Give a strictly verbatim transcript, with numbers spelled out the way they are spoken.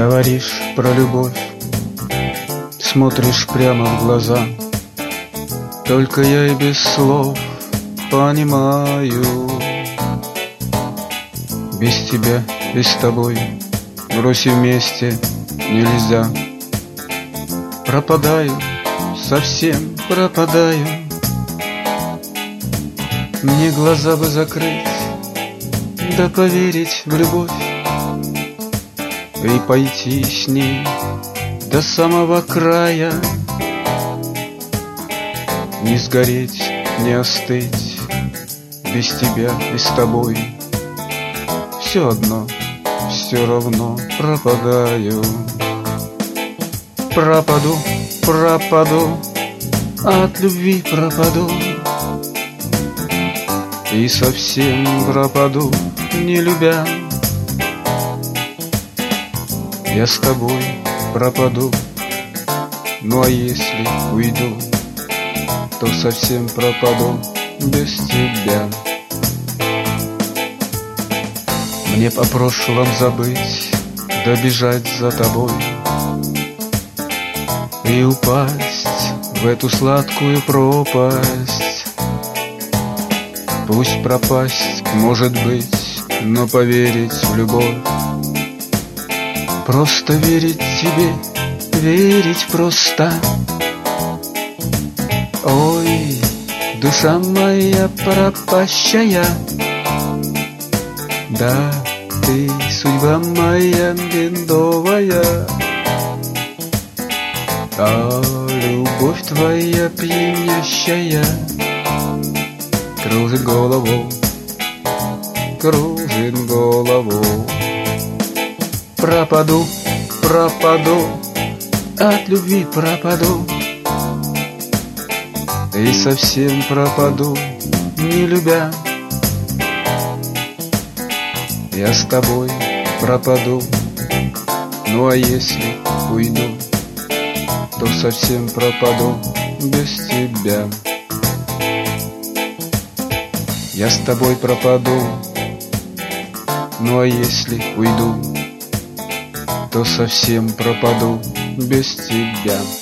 Говоришь про любовь, смотришь прямо в глаза. Только я и без слов понимаю, без тебя и с тобой врозь и вместе нельзя. Пропадаю, совсем пропадаю. Мне глаза бы закрыть, да поверить в любовь и пойти с ней до самого края. Не сгореть, не остыть, без тебя и с тобой все одно, все равно пропадаю. Пропаду, пропаду, от любви пропаду, и совсем пропаду, не любя. Я с тобой пропаду, ну а если уйду, то совсем пропаду без тебя. Мне по прошлом забыть, да бежать за тобой и упасть в эту сладкую пропасть. Пусть пропасть, может быть, но поверить в любовь. Просто верить тебе, верить просто. Ой, душа моя пропащая, да, ты судьба моя бедовая, а любовь твоя пьянящая кружит голову, кружит голову. Пропаду, пропаду, от любви пропаду, и совсем пропаду, не любя. Я с тобой пропаду, ну а если уйду, то совсем пропаду без тебя. Я с тобой пропаду, ну а если уйду, то совсем пропаду без тебя.